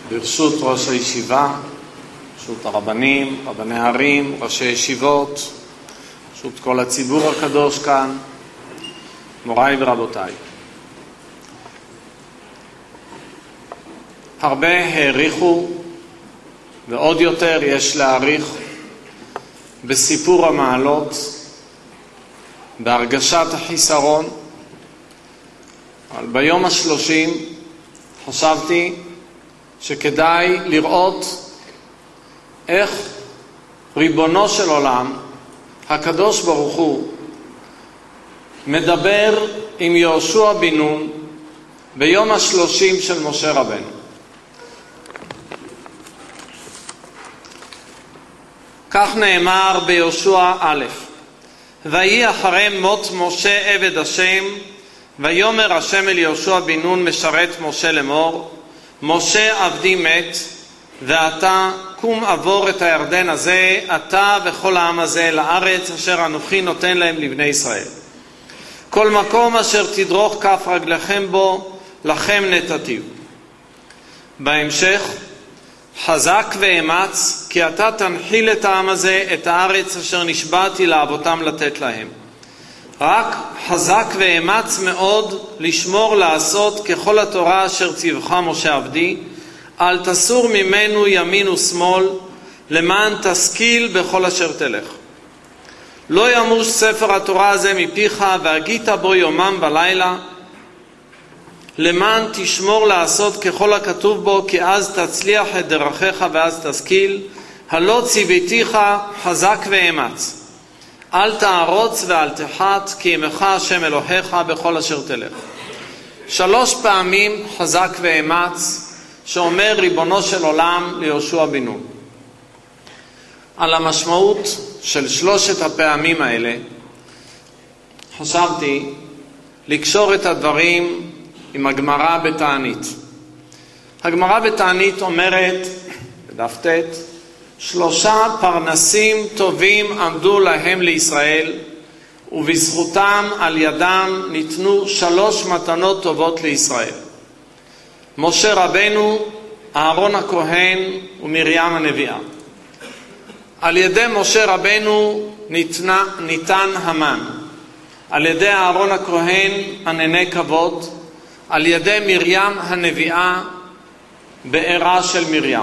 ברשות ראש הישיבה, ברשות הרבנים, רבני הערים, ראשי ישיבות, ברשות כל הציבור הקדוש כאן, מוריי ורבותיי. הרבה העריכו ועוד יותר יש להעריך בסיפור המעלות, בהרגשת החיסרון. אבל ביום ה-30 חשבתי שכדאי לראות איך ריבונו של עולם, הקדוש ברוך הוא, מדבר עם יהושע בן נון ביום ה-30 של משה רבנו. כך נאמר ביהושע א', ויהי אחרי מות משה עבד השם, ויאמר השם אל יהושע בן נון משרת משה לאמור, משה עבדי מת, ואתה קום עבור את הירדן הזה, אתה וכל העם הזה, לארץ אשר אנוכי נותן להם לבני ישראל. כל מקום אשר תדרוך כף רגליכם בו, לכם נתתיו. בהמשך, חזק ואמץ, כי אתה תנחיל את העם הזה, את הארץ אשר נשבעתי לאבותם לתת להם. רק חזק ואמץ מאוד לשמור לעשות ככל התורה אשר ציווך משה עבדי, אל תסור ממנו ימין ושמאל, למען תשכיל בכל אשר תלך. לא ימוש ספר התורה הזה מפיך, והגית בו יומם ולילה, למען תשמור לעשות ככל הכתוב בו, כי אז תצליח את דרכיך ואז תשכיל. הלא ציוויתיך חזק ואמץ, אל תערוץ ואל תחת, כי עמך השם אלוהיך בכל אשר תלך. 3 פעמים חזק ואמץ שאומר ריבונו של עולם ליהושע בן נון. על המשמעות של 3 הפעמים האלה חשבתי לקשור את הדברים עם הגמרא בתענית. הגמרא בתענית אומרת בדף ט' 3 פרנסים טובים עמדו להם לישראל, ובזכותם על ידם ניתנו 3 מתנות טובות לישראל. משה רבנו, אהרון הכהן ומרים הנביאה. על ידי משה רבנו ניתן המן, על ידי אהרון הכהן ענני כבוד, על ידי מרים הנביאה בעירה של מרים.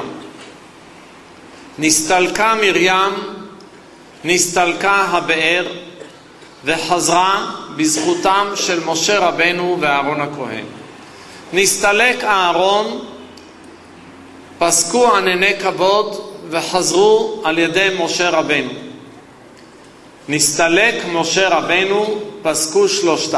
נסתלקה מרים, נסתלקה הבאר, וחזרה בזכותם של משה רבנו ואהרון הכהן. נסתלק אהרון, פסקו ענני כבוד וחזרו על ידי משה רבנו. נסתלק משה רבנו, פסקו 3,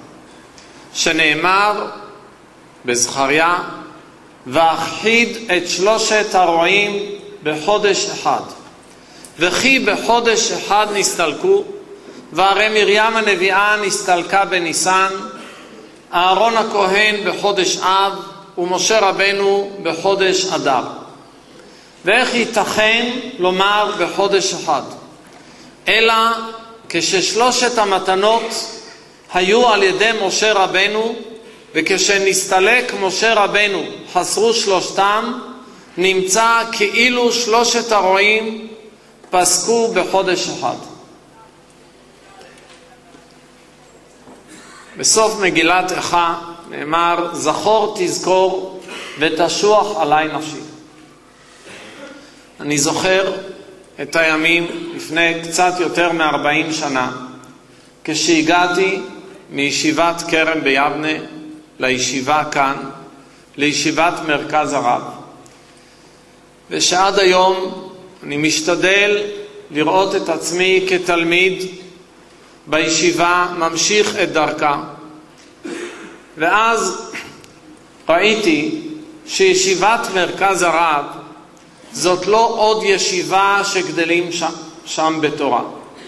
שנאמר בזכריה, ואחיד את 3 הרועים בחודש אחד. וכי בחודש אחד נסתלקו, והרי מרים הנביאה נסתלקה בניסן, אהרון הכהן בחודש אב, ומשה רבנו בחודש אדר. ואיך ייתכן לומר בחודש אחד? אלא כש3 המתנות היו על ידי משה רבנו, וכשנסתלק משה רבנו חסרו 3, נמצא כאילו 3 הרועים פסקו בחודש אחד. בסוף מגילת איכה נאמר, זכור תזכור ותשוח עלי נפשי. אני זוכר את הימים לפני קצת יותר מ-40 שנה, כשהגעתי מישיבת כרם ביבנה לישיבה כאן, לישיבת מרכז הרב. ושעד היום אני משתדל לראות את עצמי כתלמיד בישיבה, ממשיך את דרכה. ואז ראיתי שישיבת מרכז הרב זאת לא עוד ישיבה שגדלים שם בתורה.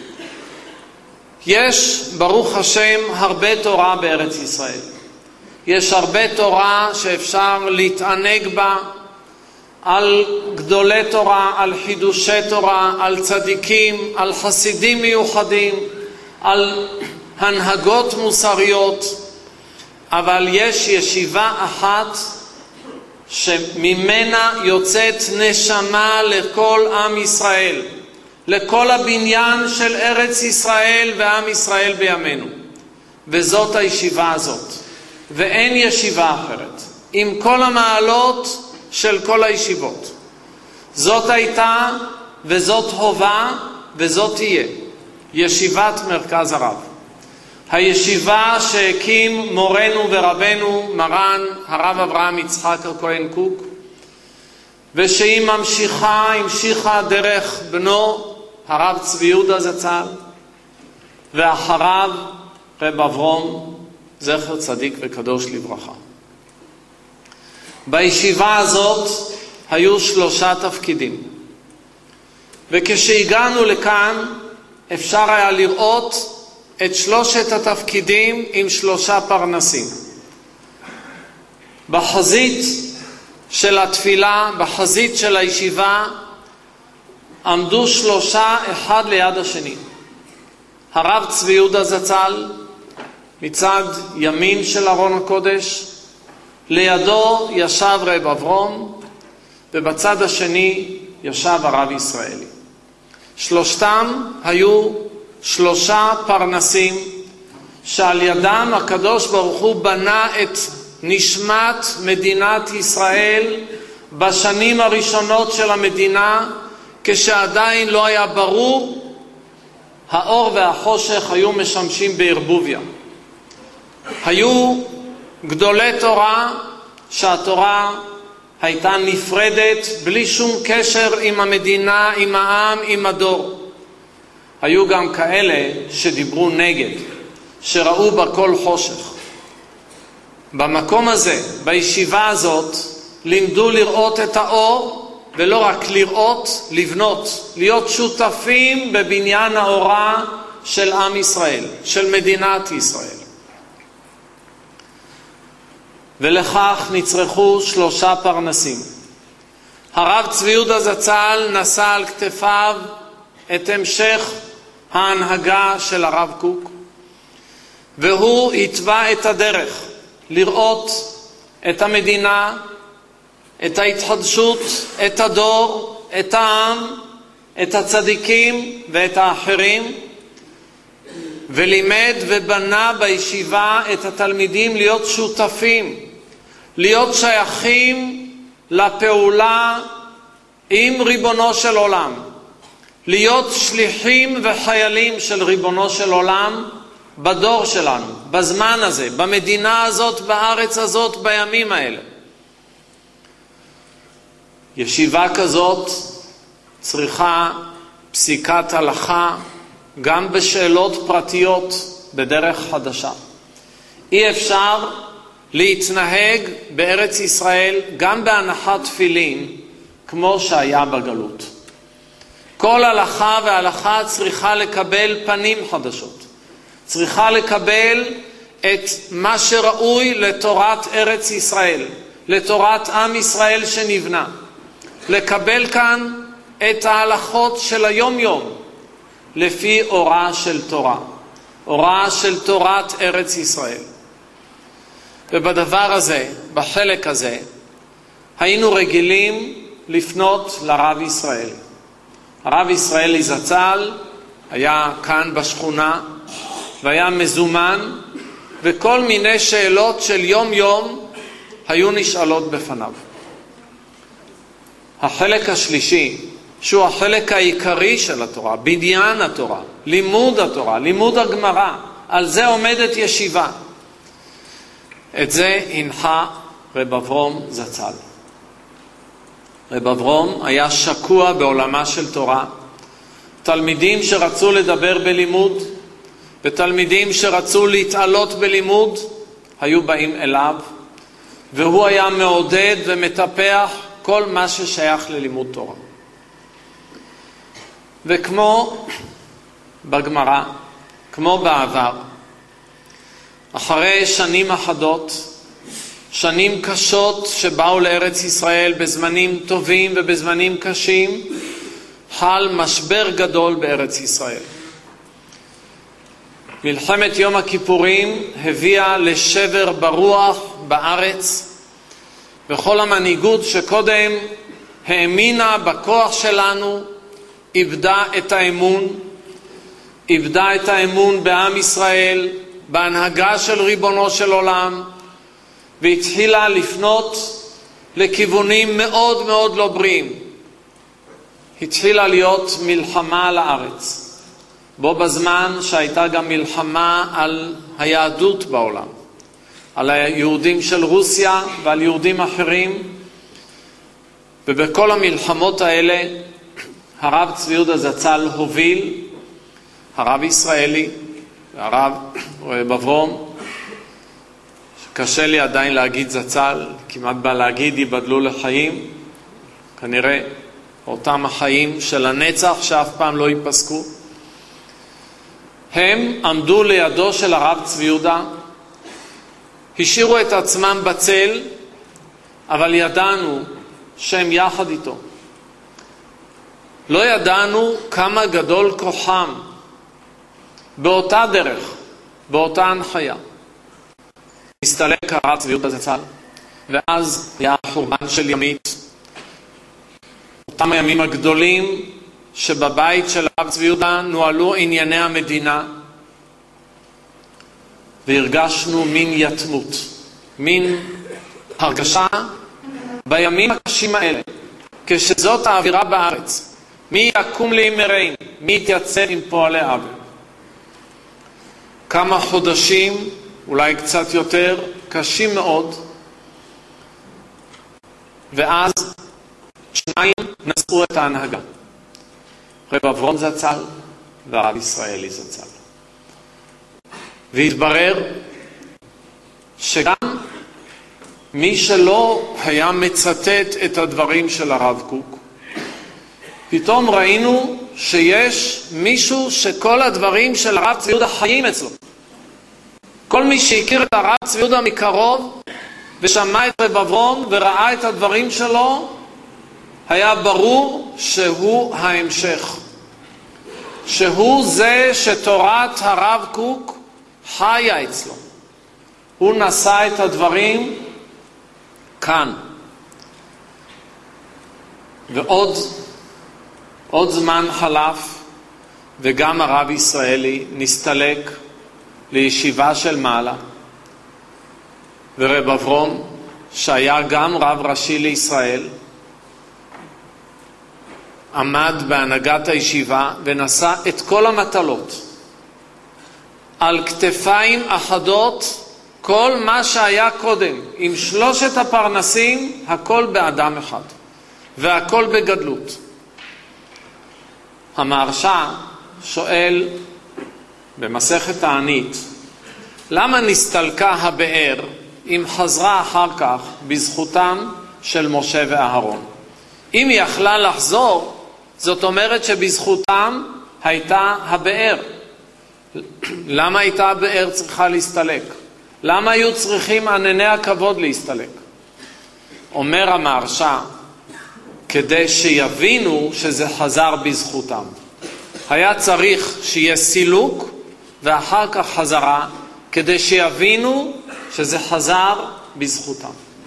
יש ברוך השם הרבה תורה בארץ ישראל. יש הרבה תורה שאפשר להתענג בה, על גדולי תורה, על חידושי תורה, על צדיקים, על חסידים מיוחדים, על הנהגות מוסריות, אבל יש ישיבה אחת שממנה יוצאת נשמה לכל עם ישראל, לכל הבניין של ארץ ישראל ועם ישראל בימינו. וזאת הישיבה הזאת, ואין ישיבה אחרת, עם כל המעלות של כל הישיבות. זאת הייתה וזאת הווה וזאת תהיה ישיבת מרכז הרב. הישיבה שהקים מורנו ורבנו מרן הרב אברהם יצחק הכהן קוק, ושהיא המשיכה דרך בנו הרב צבי יהודה זצ"ל, ואחריו רב אברום זכר צדיק וקדוש לברכה. בישיבה הזאת היו 3 תפקידים, וכשהגענו לכאן אפשר היה לראות את 3 התפקידים עם 3 פרנסים. בחזית של התפילה, בחזית של הישיבה, עמדו 3 אחד ליד השני. הרב צבי יהודה זצ"ל מצד ימין של ארון הקודש, לידו ישב רב אברום, ובצד השני ישב הרב ישראלי. 3 היו 3 פרנסים שעל ידם הקדוש ברוך הוא בנה את נשמת מדינת ישראל בשנים הראשונות של המדינה, כשעדיין לא היה ברור, האור והחושך היו משמשים בערבוביה. היו גדולי תורה שהתורה הייתה נפרדת בלי שום קשר עם המדינה, עם העם, עם הדור. היו גם כאלה שדיברו נגד, שראו בכל חושך. במקום הזה, בישיבה הזאת, לימדו לראות את האור, ולא רק לראות, לבנות, להיות שותפים בבניין האורה של עם ישראל, של מדינת ישראל. ולכך נצרכו 3 פרנסים. הרב צבי יהודה זצ"ל נשא על כתפיו את המשך ההנהגה של הרב קוק, והוא התווה את הדרך לראות את המדינה, את ההתחדשות, את הדור, את העם, את הצדיקים ואת האחרים, ולימד ובנה בישיבה את התלמידים להיות שותפים, להיות שייכים לפעולה עם ריבונו של עולם, להיות שליחים וחיילים של ריבונו של עולם בדור שלנו, בזמן הזה, במדינה הזאת, בארץ הזאת, בימים האלה. ישיבה כזאת צריכה פסיקת הלכה גם בשאלות פרטיות בדרך חדשה. אי אפשר להתנהג בארץ ישראל גם בהנחת תפילין כמו שהיה בגלות. כל הלכה והלכה צריכה לקבל פנים חדשות. צריכה לקבל את מה שראוי לתורת ארץ ישראל, לתורת עם ישראל שנבנה. לקבל כאן את ההלכות של היום יום, לפי אורה של תורה, אורה של תורת ארץ ישראל. ובדבר הזה, בחלק הזה, היינו רגילים לפנות לרב ישראל. הרב ישראלי זצ"ל היה כאן בשכונה, והיה מזומן, וכל מיני שאלות של יום יום היו נשאלות בפניו. החלק השלישי, שהוא החלק העיקרי של התורה, בניין התורה, לימוד התורה, לימוד הגמרא, על זה עומדת ישיבה. את זה הנחה רב אברום זצ"ל. רב אברום היה שקוע בעולמה של תורה. תלמידים שרצו לדבר בלימוד, ותלמידים שרצו להתעלות בלימוד, היו באים אליו, והוא היה מעודד ומטפח כל מה ששייך ללימוד תורה. וכמו בגמרא, כמו בעבר, אחרי שנים אחדות, שנים קשות שבאו לארץ ישראל בזמנים טובים ובזמנים קשים, חל משבר גדול בארץ ישראל. מלחמת יום הכיפורים הביאה לשבר ברוח בארץ, וכל המנהיגות שקודם האמינה בכוח שלנו, איבדה את האמון, איבדה את האמון בעם ישראל, בהנהגה של ריבונו של עולם, והתחילה לפנות לכיוונים מאוד מאוד לא בריאים. התחילה להיות מלחמה על הארץ, בו בזמן שהייתה גם מלחמה על היהדות בעולם, על היהודים של רוסיה ועל יהודים אחרים. ובכל המלחמות האלה הרב צבי יהודה זצ"ל הוביל, הרב ישראלי והרב רב אברום, קשה לי עדיין להגיד זצ"ל, כמעט בא להגיד ייבדלו לחיים, כנראה אותם החיים של הנצח שאף פעם לא ייפסקו. הם עמדו לידו של הרב צבי יהודה, השאירו את עצמם בצל, אבל ידענו שהם יחד איתו. לא ידענו כמה גדול כוחם באותה דרך, באותה הנחיה. הסתלק הרב צבי יהודה זצ"ל, ואז היה החורבן של ימית. אותם הימים הגדולים שבבית של הרב צבי יהודה נועלו ענייני המדינה, והרגשנו מין יתמות, מין הרגשה בימים הקשים האלה, כשזאת האווירה בארץ. מי יקום להימרן? מי יתייצב עם פועלי עוול? כמה חודשים, אולי קצת יותר, קשים מאוד, ואז שניים נשאו את ההנהגה, רב אברום זצ"ל והרב ישראלי זצ"ל. והתברר שגם מי שלא היה מצטט את הדברים של הרב קוק, פתאום ראינו שיש מישהו שכל הדברים של הרב צבי יהודה חיים אצלו. כל מי שהכיר את הרב צבי יהודה מקרוב ושמע את רב אברום וראה את הדברים שלו, היה ברור שהוא ההמשך, שהוא זה שתורת הרב קוק חיה אצלו. הוא נשא את הדברים כאן. ועוד זמן חלף, וגם הרב ישראלי נסתלק לישיבה של מעלה, ורב אברום, שהיה גם רב ראשי לישראל, עמד בהנהגת הישיבה ונשא את כל המטלות על כתפיים אחדות. כל מה שהיה קודם עם שלושת הפרנסים, הכל באדם אחד והכל בגדלות. המהרש"א שואל במסכת תענית, למה נסתלקה הבאר אם חזרה אחר כך בזכותם של משה ואהרון? אם היא יכלה לחזור, זאת אומרת שבזכותם הייתה הבאר. למה הייתה הבאר צריכה להסתלק? למה היו צריכים ענני הכבוד להסתלק? אומר המהרש"א, כדי שיבינו שזה חזר בזכותם. היה צריך שיהיה סילוק ואחר כך חזרה, כדי שיבינו שזה חזר בזכותם.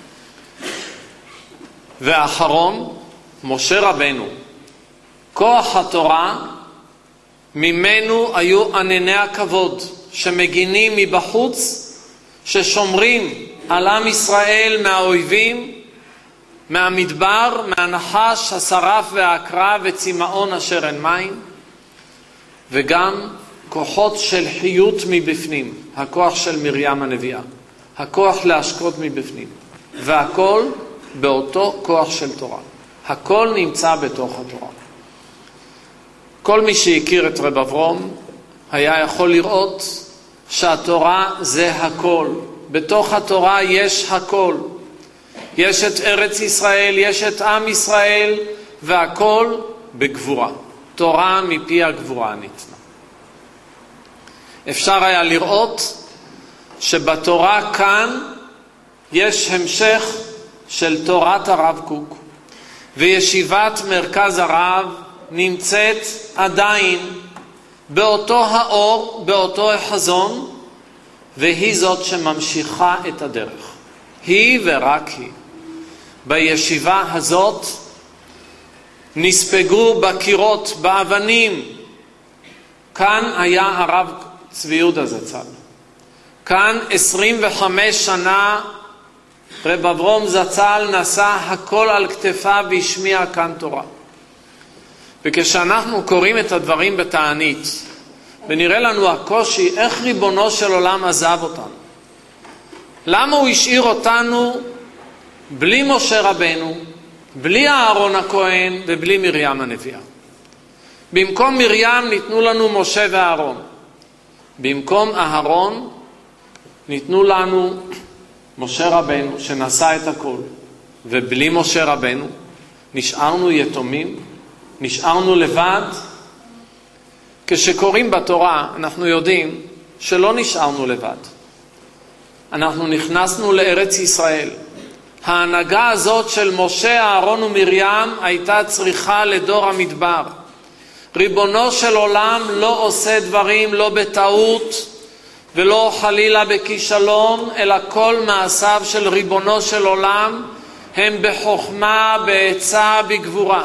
ואחרון, משה רבנו, כוח התורה, ממנו היו ענני הכבוד שמגינים מבחוץ, ששומרים על עם ישראל מהאויבים, מהמדבר, מהנחש, השרף והעקרב וצמאון אשר אין מים, וגם כוחות של חיות מבפנים, הכוח של מרים הנביאה, הכוח להשקות מבפנים, והכל באותו כוח של תורה. הכל נמצא בתוך התורה. כל מי שהכיר את רב אברום היה יכול לראות שהתורה זה הכל. בתוך התורה יש הכל. יש את ארץ ישראל, יש את עם ישראל, והכל בגבורה. תורה מפי הגבורה ניתנה. אפשר היה לראות שבתורה כאן יש המשך של תורת הרב קוק, וישיבת מרכז הרב נמצאת עדיין באותו האור, באותו החזון, והיא זאת שממשיכה את הדרך. היא ורק היא. בישיבה הזאת נספגו בקירות, באבנים. כאן היה הרב צבי יהודה זצ"ל. כאן 25 שנה רב אברום זצ"ל נשא הכל על כתפיו והשמיע כאן תורה. וכשאנחנו קוראים את הדברים בתענית, ונראה לנו הקושי איך ריבונו של עולם עזב אותנו. למה הוא השאיר אותנו בלי משה רבנו, בלי אהרון הכהן ובלי מרים הנביאה? במקום מרים ניתנו לנו משה ואהרון. במקום אהרון ניתנו לנו משה רבנו שנשא את הכל. ובלי משה רבנו נשארנו יתומים, נשארנו לבד. כשקוראים בתורה אנחנו יודעים שלא נשארנו לבד. אנחנו נכנסנו לארץ ישראל. ההנהגה הזאת של משה, אהרון ומרים הייתה צריכה לדור המדבר. ריבונו של עולם לא עושה דברים לא בטעות ולא חלילה בכישלון, אלא כל מעשיו של ריבונו של עולם הם בחוכמה, בעצה, בגבורה.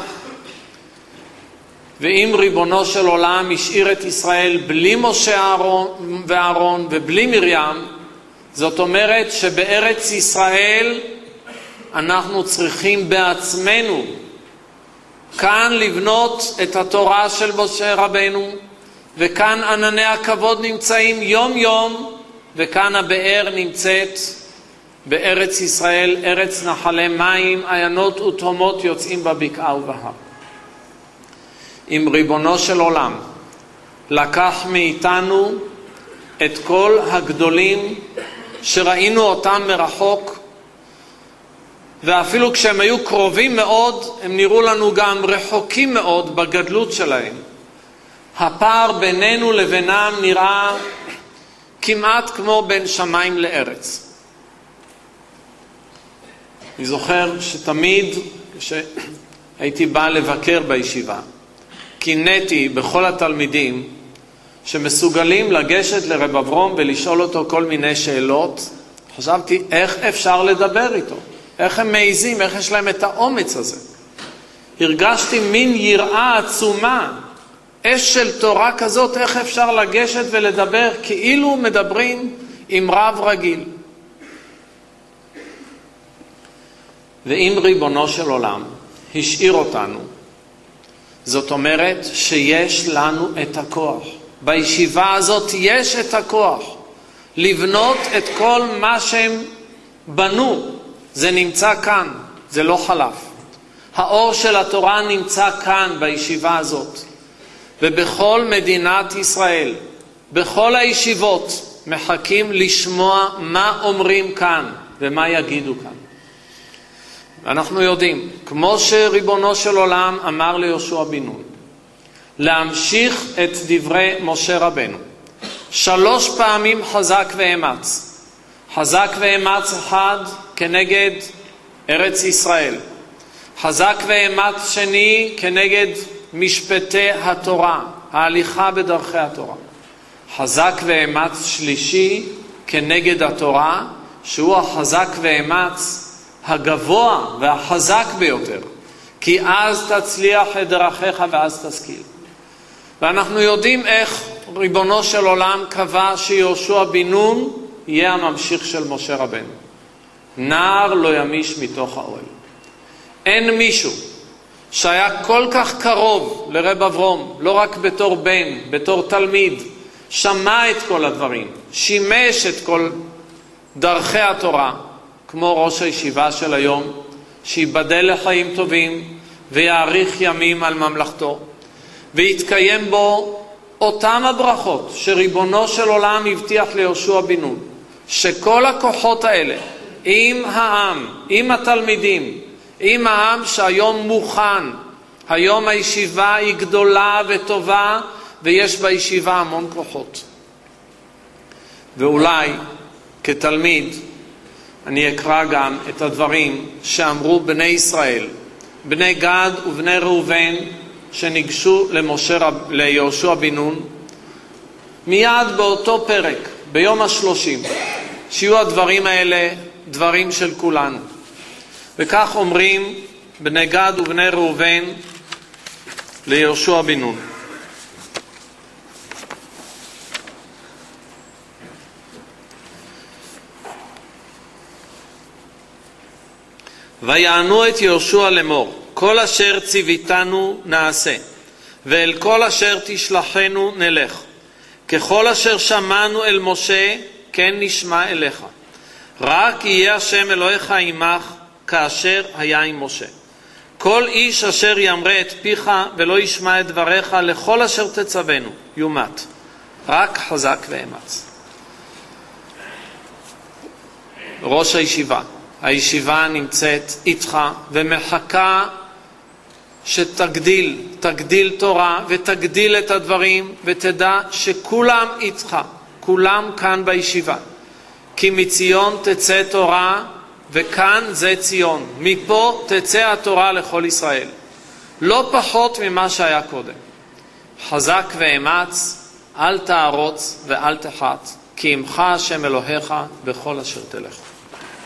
ואם ריבונו של עולם השאיר את ישראל בלי משה ואהרון ובלי מרים, זאת אומרת שבארץ ישראל אנחנו צריכים בעצמנו כאן לבנות את התורה של משה רבנו, וכאן ענני הכבוד נמצאים יום יום, וכאן הבאר נמצאת בארץ ישראל, ארץ נחלי מים, עיינות ותהומות יוצאים בבקעה ובהר. אם ריבונו של עולם לקח מאיתנו את כל הגדולים שראינו אותם מרחוק, ואפילו כשהם היו קרובים מאוד הם נראו לנו גם רחוקים מאוד בגדלות שלהם, הפער בינינו לבינם נראה כמעט כמו בין שמיים לארץ. אני זוכר שתמיד כשהייתי בא לבקר בישיבה קינאתי בכל התלמידים שמסוגלים לגשת לרב אברום ולשאול אותו כל מיני שאלות. חשבתי איך אפשר לדבר איתו, איך הם מעיזים, איך יש להם את האומץ הזה. הרגשתי מין יראה עצומה, אש של תורה כזאת, איך אפשר לגשת ולדבר כאילו מדברים עם רב רגיל. ואם ריבונו של עולם השאיר אותנו, זאת אומרת שיש לנו את הכוח. בישיבה הזאת יש את הכוח לבנות את כל מה שהם בנו. זה נמצא כאן, זה לא חלף. האור של התורה נמצא כאן בישיבה הזאת. ובכל מדינת ישראל, בכל הישיבות, מחכים לשמוע מה אומרים כאן ומה יגידו כאן. ואנחנו יודעים, כמו שריבונו של עולם אמר ליהושע בן נון, להמשיך את דברי משה רבנו. 3 פעמים חזק ואמץ. חזק ואמץ אחד כנגד ארץ ישראל. חזק ואמץ שני כנגד משפטי התורה, ההליכה בדרכי התורה. חזק ואמץ שלישי כנגד התורה, שהוא החזק ואמץ הגבוה והחזק ביותר. כי אז תצליח את דרכיך ואז תשכיל. ואנחנו יודעים איך ריבונו של עולם קבע שיהושע בן נון יהיה הממשיך של משה רבנו. נער לא ימיש מתוך האוהל. אין מישהו שהיה כל כך קרוב לרב אברום, לא רק בתור בן, בתור תלמיד, שמע את כל הדברים, שימש את כל דרכי התורה, כמו ראש הישיבה של היום, שיבדל לחיים טובים ויאריך ימים על ממלכתו, ויתקיים בו אותם הברכות שריבונו של עולם הבטיח ליהושע בן נון, שכל הכוחות האלה, עם העם, עם התלמידים, עם העם שהיום מוכן, היום הישיבה היא גדולה וטובה, ויש בישיבה המון כוחות. ואולי כתלמיד אני אקרא גם את הדברים שאמרו בני ישראל, בני גד ובני ראובן, שניגשו ליהושע בן נון, מיד באותו פרק, ביום ה30, שיהיו הדברים האלה דברים של כולנו. וכך אומרים בני גד ובני ראובן ליהושע בן נון. ויענו את יהושע לאמור, כל אשר ציוויתנו נעשה, ואל כל אשר תשלחנו נלך. ככל אשר שמענו אל משה, כן נשמע אליך. רק יהיה השם אלוהיך עמך, כאשר היה עם משה. כל איש אשר ימרה את פיך ולא ישמע את דבריך, לכל אשר תצוונו יומת. רק חזק ואמץ. ראש הישיבה. הישיבה נמצאת איתך ומחכה תגדיל תורה ותגדיל את הדברים, ותדע שכולם איתך, כולם כאן בישיבה. כי מציון תצא תורה, וכאן זה ציון. מפה תצא התורה לכל ישראל. לא פחות ממה שהיה קודם. חזק ואמץ, אל תערוץ ואל תחת, כי עמך השם אלוהיך בכל אשר תלך.